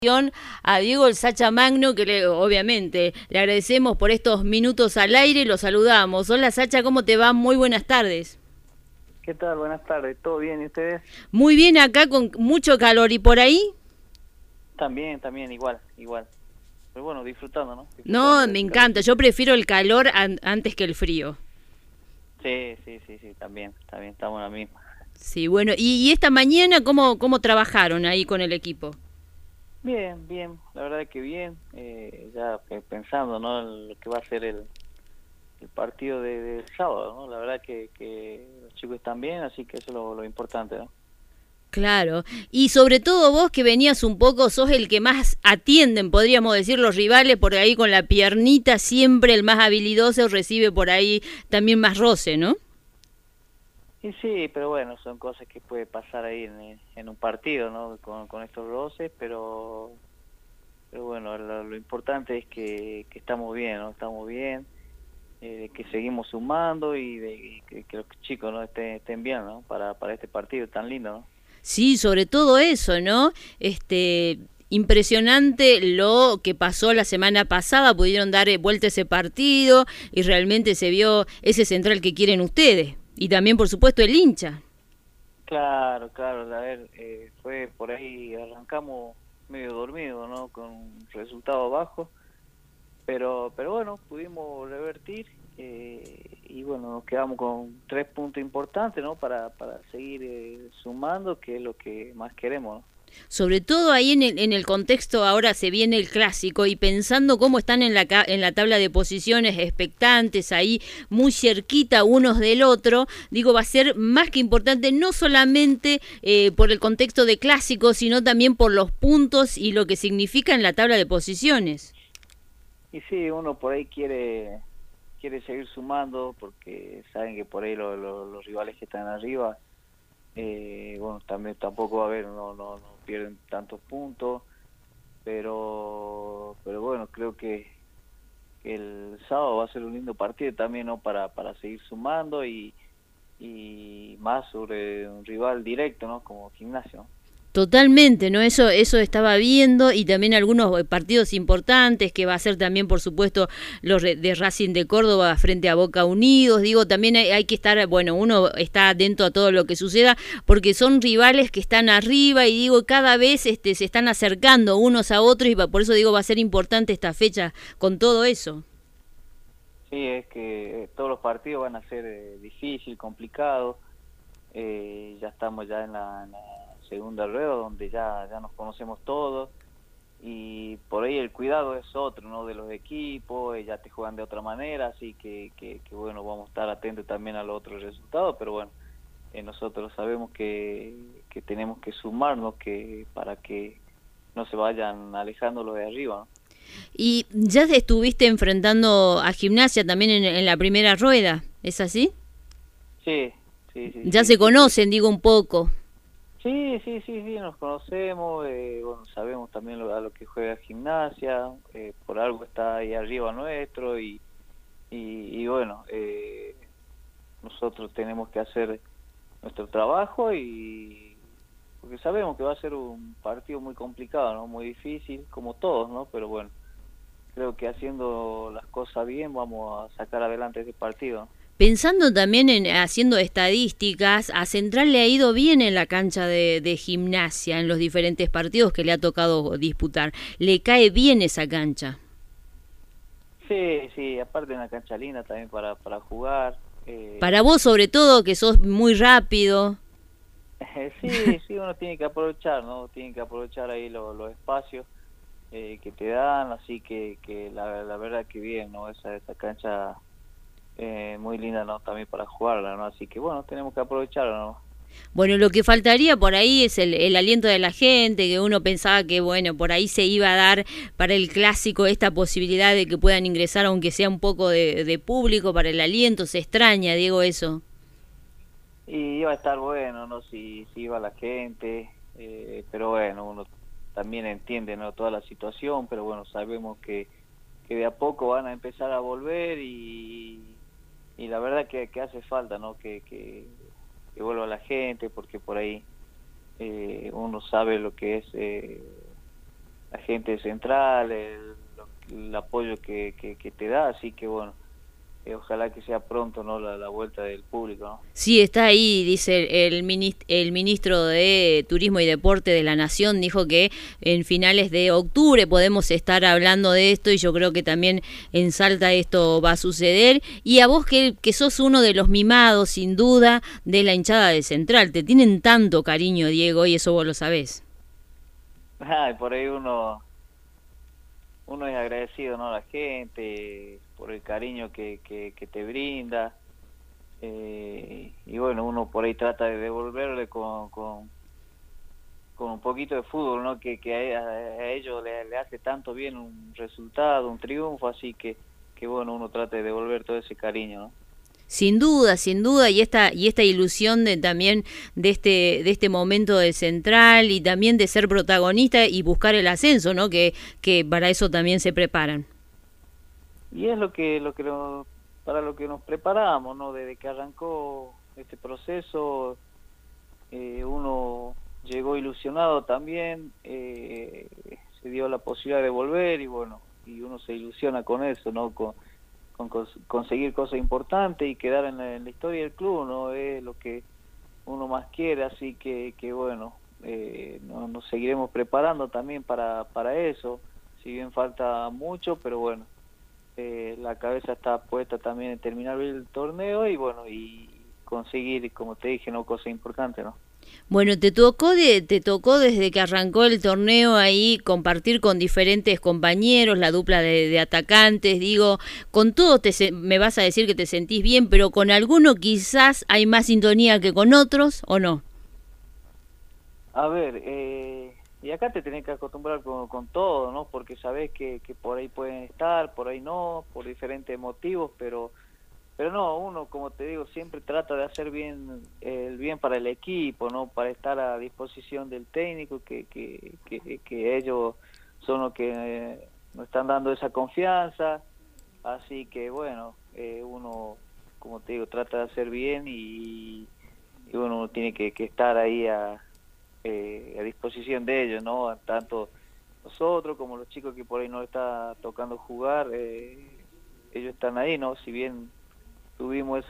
A Diego el Sacha Magno, que obviamente le agradecemos por estos minutos al aire y lo saludamos. Hola Sacha, ¿cómo te va? Muy buenas tardes. ¿Qué tal? Buenas tardes. ¿Todo bien? ¿Y ustedes? Muy bien acá con mucho calor. ¿Y por ahí? También, igual. Pero bueno, disfrutando, ¿no? Disfrutando No, de me este encanta. calorcito. Yo prefiero el calor antes que el frío. Sí, también, estamos en la misma. Sí, bueno. ¿Y esta mañana cómo trabajaron ahí con el equipo? Bien, la verdad que bien. Ya pensando, ¿no? En lo que va a ser el partido del sábado, ¿no? La verdad que los chicos están bien, así que eso es lo importante, ¿no? Claro, y sobre todo vos que venías un poco, sos el que más atienden, podríamos decir, los rivales, por ahí con la piernita, siempre el más habilidoso recibe por ahí también más roce, ¿no? Y sí, pero bueno, son cosas que puede pasar ahí en un partido, ¿no? Con estos roces, pero bueno, lo importante es que estamos bien, ¿no? Estamos bien, que seguimos sumando y que los chicos, ¿no? estén bien, ¿no? Para este partido tan lindo, ¿no? Sí, sobre todo eso, ¿no? Impresionante lo que pasó la semana pasada, pudieron dar vuelta ese partido y realmente se vio ese central que quieren ustedes. Y también, por supuesto, el hincha. Claro, a ver, fue por ahí, arrancamos medio dormido, ¿no? Con un resultado bajo, pero bueno, pudimos revertir y bueno, nos quedamos con 3 puntos importantes, ¿no? Para seguir sumando, que es lo que más queremos, ¿no? Sobre todo ahí en el contexto ahora se viene el clásico y pensando cómo están en la tabla de posiciones expectantes ahí muy cerquita unos del otro, digo, va a ser más que importante no solamente por el contexto de clásico, sino también por los puntos y lo que significa en la tabla de posiciones. Y sí, uno por ahí quiere seguir sumando porque saben que por ahí los rivales que están arriba, bueno, también tampoco va a haber, no pierden tantos puntos, pero bueno, creo que el sábado va a ser un lindo partido también, ¿no? Para seguir sumando y más sobre un rival directo, ¿no? Como Gimnasia, ¿no? Totalmente, ¿no? Eso estaba viendo y también algunos partidos importantes que va a ser también, por supuesto, los de Racing de Córdoba frente a Boca Unidos. Digo, también hay que estar, bueno, uno está atento a todo lo que suceda porque son rivales que están arriba y digo, cada vez se están acercando unos a otros y por eso digo, va a ser importante esta fecha con todo eso. Sí, es que todos los partidos van a ser difícil, complicados. Ya estamos ya en la segunda rueda donde ya nos conocemos todos y por ahí el cuidado es otro, ¿no? De los equipos, ya te juegan de otra manera, así que bueno, vamos a estar atentos también a los otros resultados, pero bueno, nosotros sabemos que tenemos que sumarnos para que no se vayan alejando los de arriba, ¿no? Y ya te estuviste enfrentando a Gimnasia también en la primera rueda, ¿es así? Sí, Ya se sí. conocen, digo un poco. Sí, nos conocemos, bueno, sabemos también a lo que juega Gimnasia, por algo está ahí arriba nuestro y bueno, nosotros tenemos que hacer nuestro trabajo y porque sabemos que va a ser un partido muy complicado, ¿no? Muy difícil, como todos, ¿no? Pero bueno, creo que haciendo las cosas bien vamos a sacar adelante este partido, ¿no? Pensando también en haciendo estadísticas, a Central le ha ido bien en la cancha de Gimnasia, en los diferentes partidos que le ha tocado disputar. Le cae bien esa cancha. Sí, aparte una cancha linda también para jugar. Para vos sobre todo, que sos muy rápido. Sí, uno tiene que aprovechar, ¿no? Tiene que aprovechar ahí los espacios que te dan, así que la verdad que bien, ¿no? Esa cancha muy linda, ¿no? También para jugarla, ¿no? Así que bueno, tenemos que aprovecharla, ¿no? Bueno, lo que faltaría por ahí es el aliento de la gente, que uno pensaba que, bueno, por ahí se iba a dar para el clásico esta posibilidad de que puedan ingresar, aunque sea un poco de público, para el aliento. Se extraña, Diego, eso. Y iba a estar bueno, ¿no? Si iba la gente, pero bueno, uno también entiende, ¿no? Toda la situación, pero bueno, sabemos que de a poco van a empezar a volver y la verdad que hace falta, ¿no? Que vuelva la gente, porque por ahí uno sabe lo que es la gente central, el apoyo que te da, así que bueno, ojalá que sea pronto, ¿no? La vuelta del público, ¿no? Sí, está ahí, dice el ministro de Turismo y Deporte de la Nación, dijo que en finales de octubre podemos estar hablando de esto y yo creo que también en Salta esto va a suceder. Y a vos que sos uno de los mimados, sin duda, de la hinchada de Central, te tienen tanto cariño, Diego, y eso vos lo sabés. Ay, por ahí uno es agradecido, ¿no? A la gente, por el cariño que te brinda. Y bueno, uno por ahí trata de devolverle con un poquito de fútbol, ¿no? Que a ellos le hace tanto bien un resultado, un triunfo, así que bueno, uno trata de devolver todo ese cariño, ¿no? Sin duda, y esta ilusión de también de este momento de Central y también de ser protagonista y buscar el ascenso, ¿no? Que para eso también se preparan. Y es para lo que nos preparamos, ¿no? Desde que arrancó este proceso, uno llegó ilusionado también, se dio la posibilidad de volver y bueno, y uno se ilusiona con eso, ¿no? Con conseguir cosas importantes y quedar en la historia del club, ¿no? Es lo que uno más quiere, así que bueno, nos seguiremos preparando también para eso, si bien falta mucho, pero bueno, la cabeza está puesta también en terminar bien el torneo y bueno, y conseguir, como te dije, no, cosas importantes, ¿no? Bueno, te tocó desde que arrancó el torneo ahí compartir con diferentes compañeros, la dupla de atacantes, digo, con todos me vas a decir que te sentís bien, pero con alguno quizás hay más sintonía que con otros, ¿o no? A ver, y acá te tenés que acostumbrar con todo, ¿no? Porque sabés que por ahí pueden estar, por ahí no, por diferentes motivos, pero no, uno, como te digo, siempre trata de hacer bien el bien para el equipo, ¿no? Para estar a disposición del técnico, que ellos son los que nos están dando esa confianza. Así que, bueno, uno, como te digo, trata de hacer bien y bueno, uno tiene que estar ahí a disposición de ellos, ¿no? Tanto nosotros como los chicos que por ahí no está tocando jugar, ellos están ahí, ¿no? Si bien tuvimos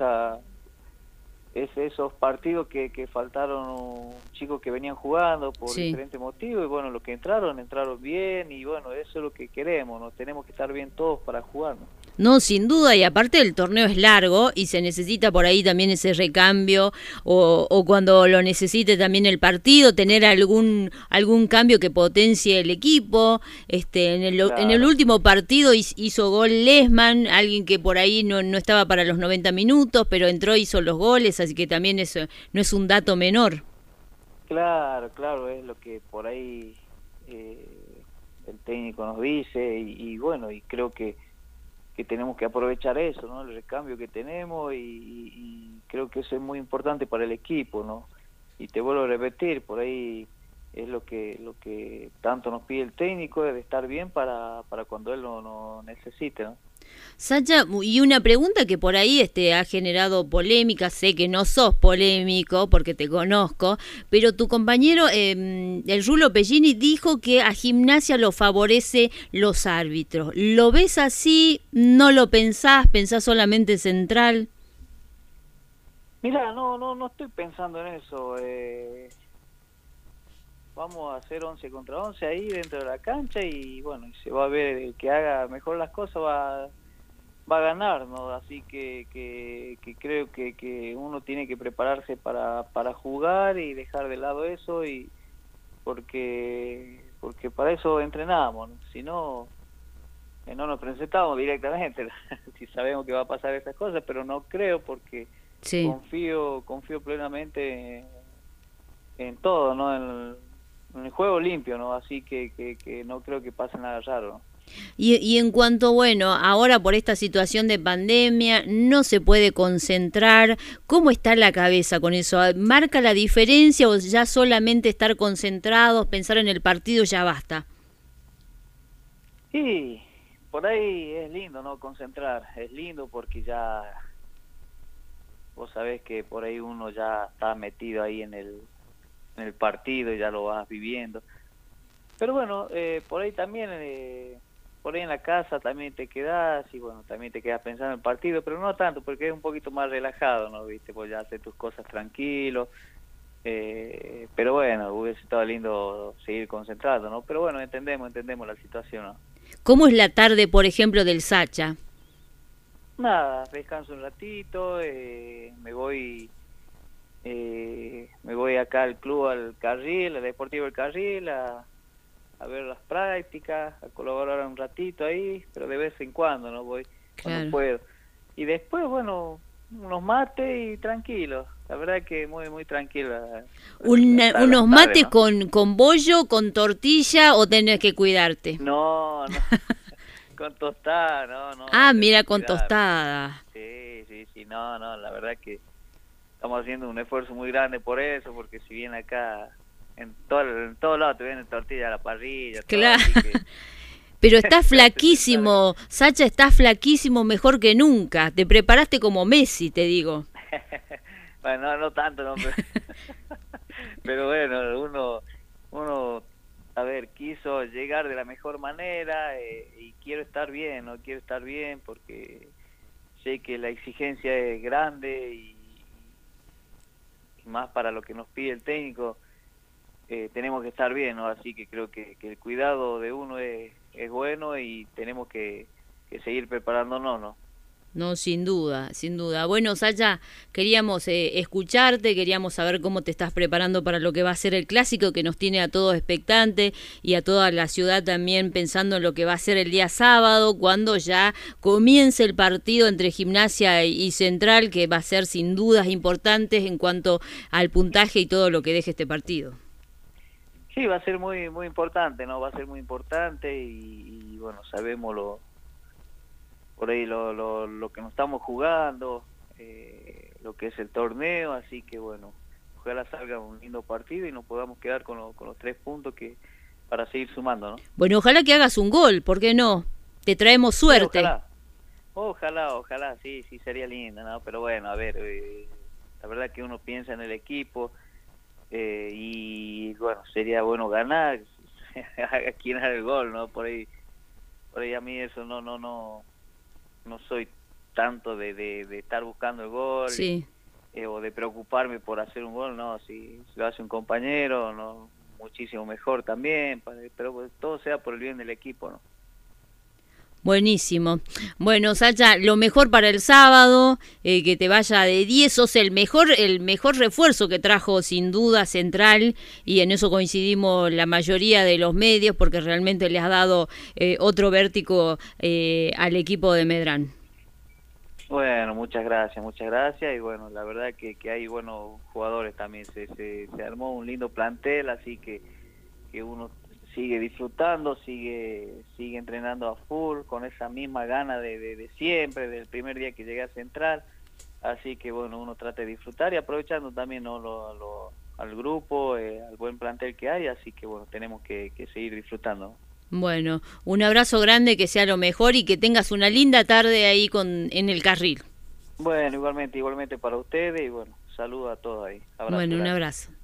esos partidos que faltaron chicos que venían jugando por Sí. diferentes motivos y bueno, los que entraron bien y bueno, eso es lo que queremos, ¿no? Tenemos que estar bien todos para jugar, ¿no? No, sin duda, y aparte el torneo es largo y se necesita por ahí también ese recambio o cuando lo necesite también el partido, tener algún cambio que potencie el equipo. En el Claro, último partido hizo gol Lesman, alguien que por ahí no estaba para los 90 minutos, pero entró y hizo los goles, así que también eso no es un dato menor. claro, es lo que por ahí el técnico nos dice y bueno, y creo que tenemos que aprovechar eso, ¿no? El recambio que tenemos y creo que eso es muy importante para el equipo, ¿no? Y te vuelvo a repetir, por ahí es lo que tanto nos pide el técnico, es de estar bien para cuando él no necesite, ¿no? Sacha, y una pregunta que por ahí ha generado polémica, sé que no sos polémico porque te conozco, pero tu compañero, el Rulo Pellini, dijo que a Gimnasia lo favorece los árbitros. ¿Lo ves así? ¿No lo pensás? ¿Pensás solamente Central? Mira, no estoy pensando en eso. Vamos a hacer 11 contra 11 ahí dentro de la cancha y bueno, y se va a ver el que haga mejor las cosas va a ganar, ¿no? Así que creo que uno tiene que prepararse para jugar y dejar de lado eso y porque para eso entrenamos, ¿no? Si no, no nos presentamos directamente, si sabemos que va a pasar esas cosas, pero no creo porque Sí. confío plenamente en todo, ¿no? En el juego limpio, ¿no? Así que no creo que pase nada raro, ¿no? Y en cuanto, bueno, ahora por esta situación de pandemia no se puede concentrar, ¿cómo está la cabeza con eso? ¿Marca la diferencia o ya solamente estar concentrados, pensar en el partido ya basta? Y por ahí es lindo, ¿no? Concentrar, es lindo porque ya vos sabés que por ahí uno ya está metido ahí en el partido, ya lo vas viviendo. Pero bueno, por ahí también, por ahí en la casa también te quedás y bueno, también te quedas pensando en el partido, pero no tanto, porque es un poquito más relajado, ¿no? ¿Viste? Pues ya haces tus cosas tranquilo. Pero bueno, hubiese estado lindo seguir concentrado, ¿no? Pero bueno, entendemos la situación, ¿no? ¿Cómo es la tarde, por ejemplo, del Sacha? Nada, descanso un ratito, me voy acá al club, al Carril, al Deportivo del Carril, a ver las prácticas, a colaborar un ratito ahí, pero de vez en cuando, ¿no? Voy cuando puedo. Y después, bueno, unos mates y tranquilos. La verdad que muy tranquila. ¿Unos mates, ¿no? con bollo, con tortilla o tenés que cuidarte? No, con tostada, no. Ah, mira, con tostada. Sí, no, la verdad que estamos haciendo un esfuerzo muy grande por eso, porque si bien acá en todos lados te vienen tortillas a la parrilla. Claro. Todo, así que... Pero estás flaquísimo, Sacha, estás flaquísimo, mejor que nunca. Te preparaste como Messi, te digo. Bueno, no tanto, no, pero bueno, uno, a ver, quiso llegar de la mejor manera y quiero estar bien, ¿no? Quiero estar bien porque sé que la exigencia es grande y más para lo que nos pide el técnico, tenemos que estar bien, ¿no? Así que creo que el cuidado de uno es bueno y tenemos que seguir preparándonos, ¿no? No, sin duda. Bueno, Sacha, queríamos escucharte, queríamos saber cómo te estás preparando para lo que va a ser el clásico, que nos tiene a todos expectantes y a toda la ciudad también pensando en lo que va a ser el día sábado, cuando ya comience el partido entre Gimnasia y Central, que va a ser sin dudas importantes en cuanto al puntaje y todo lo que deje este partido. Sí, va a ser muy importante, ¿no? Va a ser muy importante y bueno, sabemos por ahí lo que nos estamos jugando, lo que es el torneo, así que bueno, ojalá salga un lindo partido y nos podamos quedar con los 3 puntos para seguir sumando, ¿no? Bueno, ojalá que hagas un gol, ¿por qué no? Te traemos suerte. Sí, ojalá, sí, sería lindo, ¿no? Pero bueno, a ver, la verdad que uno piensa en el equipo y bueno, sería bueno ganar, a quien haga el gol, ¿no? Por ahí a mí eso no soy tanto de estar buscando el gol, sí. O de preocuparme por hacer un gol, no, si lo hace un compañero, no, muchísimo mejor también, pero todo sea por el bien del equipo, ¿no? Buenísimo. Bueno, Sacha, lo mejor para el sábado, que te vaya de 10, sos el mejor refuerzo que trajo sin duda Central, y en eso coincidimos la mayoría de los medios, porque realmente le has dado otro vértigo al equipo de Medrán. Bueno, muchas gracias, y bueno, la verdad que hay buenos jugadores también, se armó un lindo plantel, así que uno sigue disfrutando, sigue entrenando a full, con esa misma gana de siempre, del primer día que llegué a Central, así que bueno, uno trata de disfrutar y aprovechando también, ¿no? al grupo, al buen plantel que hay, así que bueno, tenemos que seguir disfrutando. Bueno, un abrazo grande, que sea lo mejor y que tengas una linda tarde ahí en el Carril. Bueno, igualmente para ustedes y bueno, saludos a todos ahí. Abrazo, bueno, un gracias. abrazo.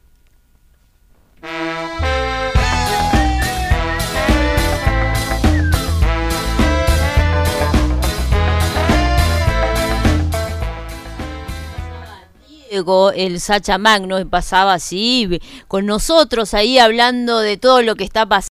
El Sacha Magno pasaba así con nosotros ahí hablando de todo lo que está pasando.